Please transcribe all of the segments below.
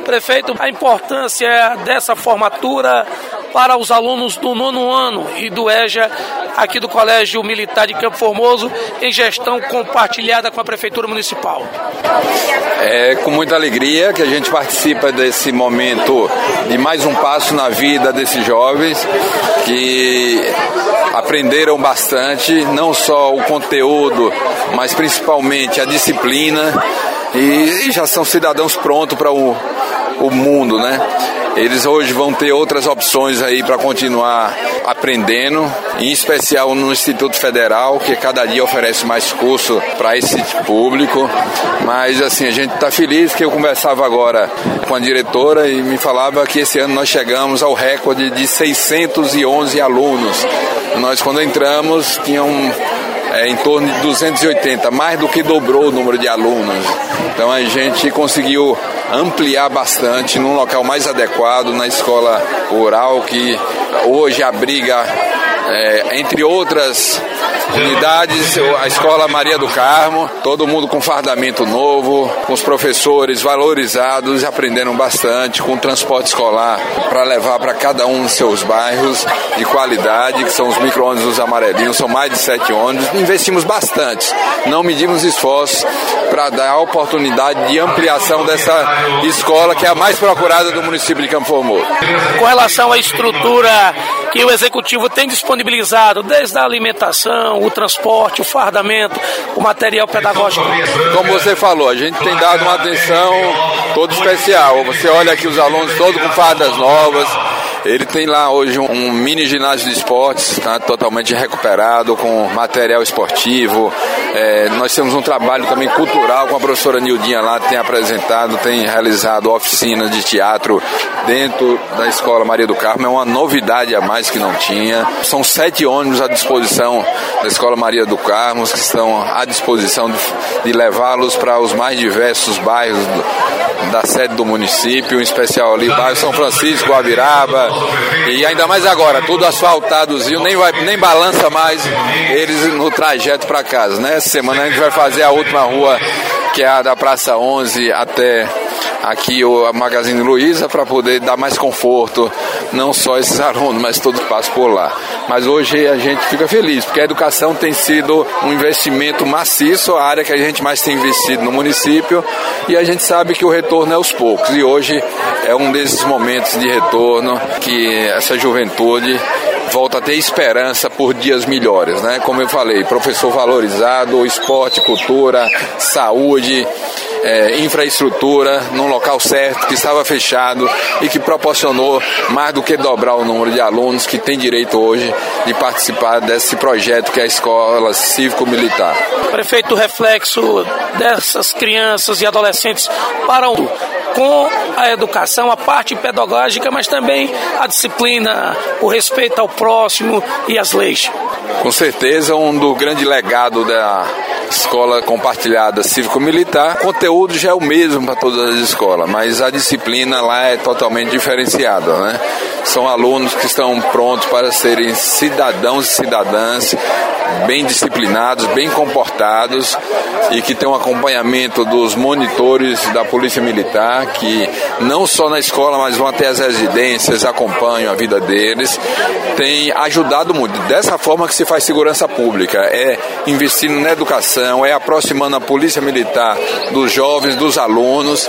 Prefeito, a importância dessa formatura para os alunos do 9º ano e do EJA aqui do Colégio Militar de Campo Formoso em gestão compartilhada com a Prefeitura Municipal. É com muita alegria que a gente participa desse momento de mais um passo na vida desses jovens que aprenderam bastante, não só o conteúdo, mas principalmente a disciplina e já são cidadãos prontos para o mundo, né? Eles hoje vão ter outras opções aí para continuar aprendendo, em especial no Instituto Federal, que cada dia oferece mais curso para esse público. Mas assim, a gente está feliz que eu conversava agora com a diretora e me falava que esse ano nós chegamos ao recorde de 611 alunos. Nós, quando entramos, tinham em torno de 280, mais do que dobrou o número de alunos. Então a gente conseguiu ampliar bastante num local mais adequado, na escola rural, que hoje abriga, entre outras unidades, a Escola Maria do Carmo, todo mundo com fardamento novo, com os professores valorizados, aprendendo bastante, com transporte escolar para levar para cada um dos seus bairros de qualidade, que são os micro-ônibus amarelinhos, são mais de 7 ônibus. Investimos bastante, não medimos esforços para dar a oportunidade de ampliação dessa escola, que é a mais procurada do município de Campo Formoso. Com relação à estrutura que o Executivo tem disponibilizado, desde a alimentação, o transporte, o fardamento, o material pedagógico. Como você falou, a gente tem dado uma atenção toda especial. Você olha aqui os alunos todos com fardas novas. Ele tem lá hoje um mini ginásio de esportes, tá, totalmente recuperado, com material esportivo. Nós temos um trabalho também cultural com a professora Nildinha lá, tem apresentado, tem realizado oficinas de teatro dentro da Escola Maria do Carmo. É uma novidade a mais que não tinha. São 7 ônibus à disposição da Escola Maria do Carmo, que estão à disposição de levá-los para os mais diversos bairros da sede do município, em especial ali, bairro São Francisco, Guabiraba, e ainda mais agora, tudo asfaltadozinho, nem balança mais eles no trajeto para casa, né? Essa semana a gente vai fazer a última rua, que é a da Praça 11 até aqui a Magazine Luiza, para poder dar mais conforto, não só esses alunos, mas todos passam por lá. Mas hoje a gente fica feliz, porque a educação tem sido um investimento maciço, a área que a gente mais tem investido no município, e a gente sabe que o retorno é aos poucos, e hoje é um desses momentos de retorno que essa juventude volta a ter esperança por dias melhores, né? Como eu falei, professor valorizado, esporte, cultura, saúde, infraestrutura num local certo, que estava fechado e que proporcionou mais do que dobrar o número de alunos que tem direito hoje de participar desse projeto que é a Escola Cívico-Militar. Prefeito, o reflexo dessas crianças e adolescentes para com a educação, a parte pedagógica, mas também a disciplina, o respeito ao próximo e as leis. Com certeza, um do grande legado da Escola Compartilhada Cívico-Militar, o conteúdo já é o mesmo para todas as escolas, mas a disciplina lá é totalmente diferenciada, né? São alunos que estão prontos para serem cidadãos e cidadãs, bem disciplinados, bem comportados, e que tem um acompanhamento dos monitores da Polícia Militar, que não só na escola, mas vão até as residências, acompanham a vida deles. Tem ajudado muito. Dessa forma que se faz segurança pública, é investindo na educação, é aproximando a Polícia Militar dos jovens, dos alunos,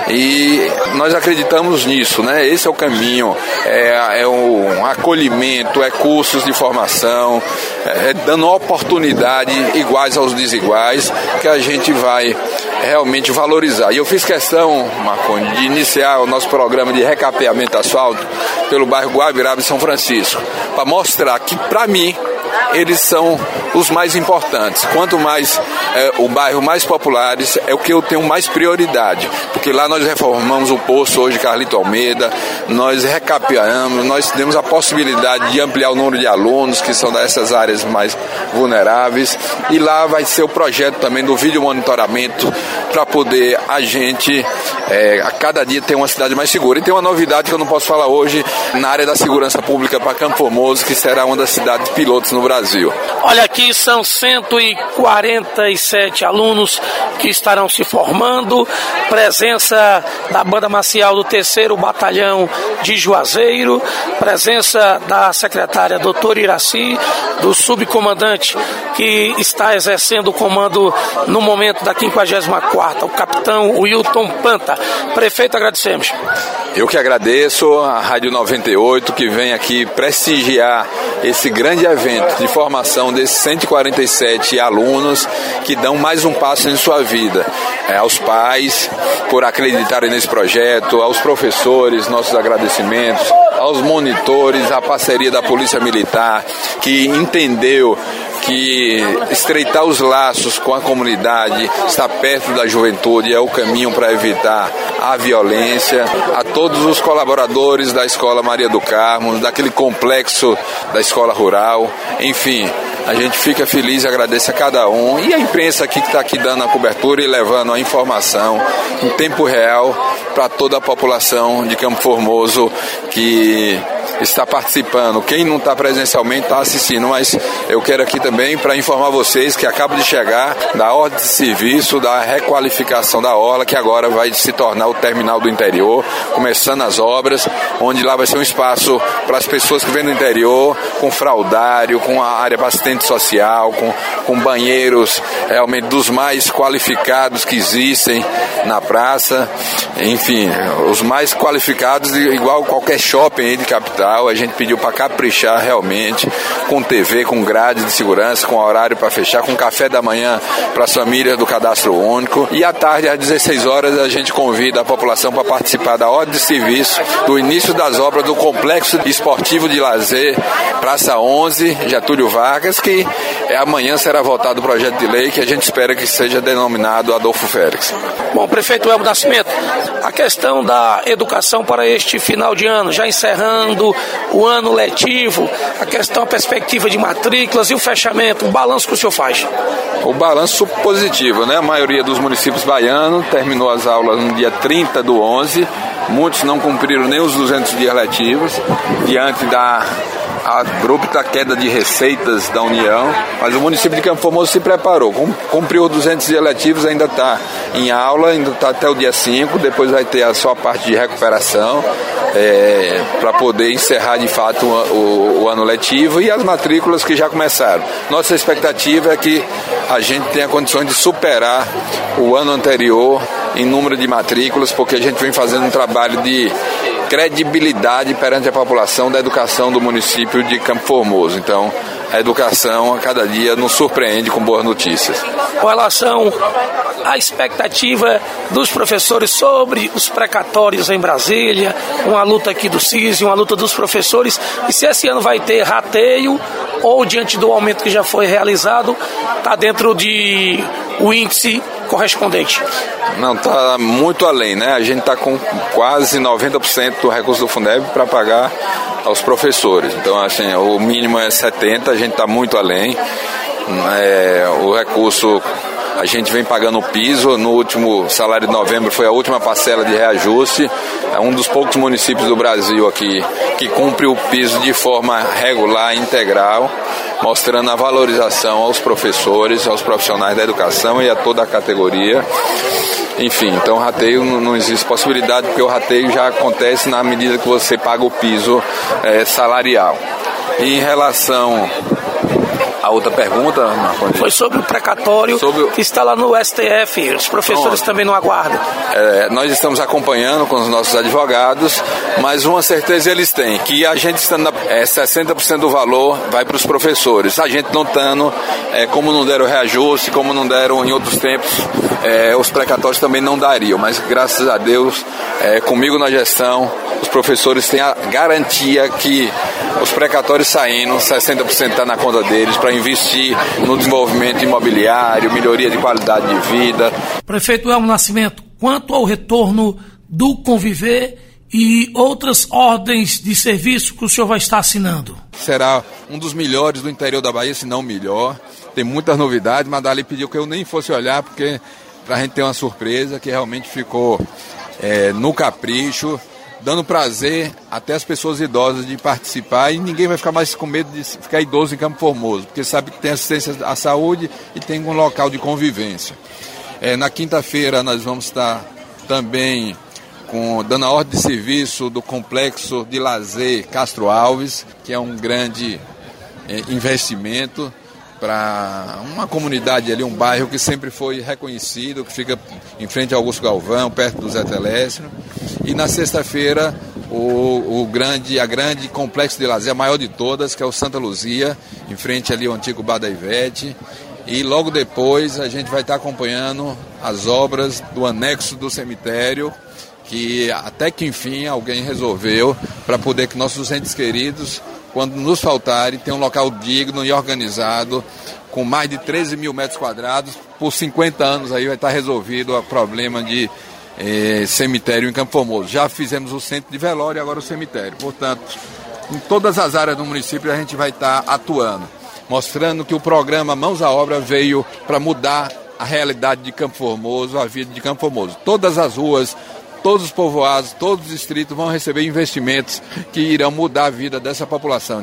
e nós acreditamos nisso, né? Esse é o caminho, é um acolhimento, é cursos de formação, dando oportunidade iguais aos desiguais, que a gente vai realmente valorizar. E eu fiz questão, Marconi, de iniciar o nosso programa de recapeamento asfalto pelo bairro Guabiraba e São Francisco, para mostrar que, para mim, eles são os mais importantes. Quanto mais o bairro mais populares, é o que eu tenho mais prioridade, porque lá nós reformamos o poço hoje, Carlito Almeida, nós recapeamos, nós temos a possibilidade de ampliar o número de alunos que são dessas áreas mais vulneráveis, e lá vai ser o projeto também do vídeo monitoramento, para poder a gente a cada dia ter uma cidade mais segura. E tem uma novidade que eu não posso falar hoje na área da segurança pública para Campo Formoso, que será uma das cidades pilotos no Brasil. Brasil. Olha, aqui são 147 alunos que estarão se formando, presença da Banda Marcial do 3º Batalhão de Juazeiro, presença da secretária doutora Iraci, do subcomandante que está exercendo o comando no momento da 54ª, o capitão Wilton Panta. Prefeito, agradecemos. Eu que agradeço a Rádio 98, que vem aqui prestigiar esse grande evento de formação desses 147 alunos que dão mais um passo em sua vida. Aos pais por acreditarem nesse projeto, aos professores, nossos agradecimentos, aos monitores, à parceria da Polícia Militar, que entendeu que estreitar os laços com a comunidade, estar perto da juventude é o caminho para evitar a violência, a todos os colaboradores da Escola Maria do Carmo, daquele complexo da Escola Rural, enfim, a gente fica feliz e agradece a cada um, e a imprensa aqui que está aqui dando a cobertura e levando a informação em tempo real para toda a população de Campo Formoso que está participando. Quem não está presencialmente está assistindo, mas eu quero aqui também para informar vocês que acabo de chegar da ordem de serviço, da requalificação da orla, que agora vai se tornar o terminal do interior, começando as obras, onde lá vai ser um espaço para as pessoas que vêm do interior, com fraldário, com a área para assistente social, com banheiros realmente dos mais qualificados que existem na praça, enfim, os mais qualificados, igual qualquer shopping aí de capital. A gente pediu para caprichar realmente, com TV, com grade de segurança, com horário para fechar, com café da manhã para as famílias do cadastro único. E à tarde, às 16 horas, a gente convida a população para participar da ordem de serviço do início das obras do Complexo Esportivo de Lazer Praça 11, Getúlio Vargas, que amanhã será votado o projeto de lei que a gente espera que seja denominado Adolfo Félix. Bom, prefeito Elmo Nascimento, a questão da educação para este final de ano, já encerrando o ano letivo, a questão, a perspectiva de matrículas e o fechamento, o balanço que o senhor faz? O balanço positivo, né? A maioria dos municípios baianos terminou as aulas no dia 30/11, muitos não cumpriram nem os 200 dias letivos, diante da abrupta queda de receitas da União, mas o município de Campo Formoso se preparou, cumpriu 200 dias letivos, ainda está em aula, ainda está até o dia 5, depois vai ter a sua parte de recuperação, para poder encerrar de fato o ano letivo, e as matrículas que já começaram. Nossa expectativa é que a gente tenha condições de superar o ano anterior em número de matrículas, porque a gente vem fazendo um trabalho de credibilidade perante a população da educação do município de Campo Formoso. Então, a educação a cada dia nos surpreende com boas notícias. Com relação à expectativa dos professores sobre os precatórios em Brasília, uma luta aqui do CISI, uma luta dos professores, e se esse ano vai ter rateio ou, diante do aumento que já foi realizado, está dentro de o índice correspondente? Não, está muito além, né? A gente está com quase 90% do recurso do Fundeb para pagar aos professores. Então, assim, o mínimo é 70%, a gente está muito além. O recurso, a gente vem pagando o piso. No último salário de novembro foi a última parcela de reajuste. É um dos poucos municípios do Brasil aqui que cumpre o piso de forma regular, integral, mostrando a valorização aos professores, aos profissionais da educação e a toda a categoria. Enfim, então rateio não existe possibilidade, porque o rateio já acontece na medida que você paga o piso salarial. E em relação a outra pergunta, Marconi, foi sobre o precatório que está lá no STF, os professores também não aguardam. Nós estamos acompanhando com os nossos advogados, mas uma certeza eles têm, que a gente estando 60% do valor vai para os professores. A gente não estando, como não deram reajuste, como não deram em outros tempos, os precatórios também não dariam, mas graças a Deus, comigo na gestão, os professores têm a garantia que os precatórios saindo, 60% está na conta deles para investir no desenvolvimento imobiliário, melhoria de qualidade de vida. Prefeito Elmo Nascimento, quanto ao retorno do Conviver e outras ordens de serviço que o senhor vai estar assinando? Será um dos melhores do interior da Bahia, se não o melhor. Tem muitas novidades, mas Dali pediu que eu nem fosse olhar, porque para a gente ter uma surpresa que realmente ficou no capricho. dando prazer até as pessoas idosas de participar, e ninguém vai ficar mais com medo de ficar idoso em Campo Formoso, porque sabe que tem assistência à saúde e tem um local de convivência. Na quinta-feira nós vamos estar também dando a ordem de serviço do Complexo de Lazer Castro Alves, que é um grande investimento para uma comunidade ali, um bairro que sempre foi reconhecido, que fica em frente ao Augusto Galvão, perto do Zé Telestro. E na sexta-feira, a grande complexo de lazer, a maior de todas, que é o Santa Luzia, em frente ali ao antigo Bar da Ivete. E logo depois a gente vai estar acompanhando as obras do anexo do cemitério, que até que enfim alguém resolveu, para poder que nossos entes queridos, quando nos faltarem, tenham um local digno e organizado, com mais de 13 mil metros quadrados. Por 50 anos aí vai estar resolvido o problema de cemitério em Campo Formoso. Já fizemos o centro de velório e agora o cemitério. Portanto, em todas as áreas do município a gente vai estar atuando, mostrando que o programa Mãos à Obra veio para mudar a realidade de Campo Formoso, a vida de Campo Formoso. Todas as ruas, todos os povoados, todos os distritos vão receber investimentos que irão mudar a vida dessa população.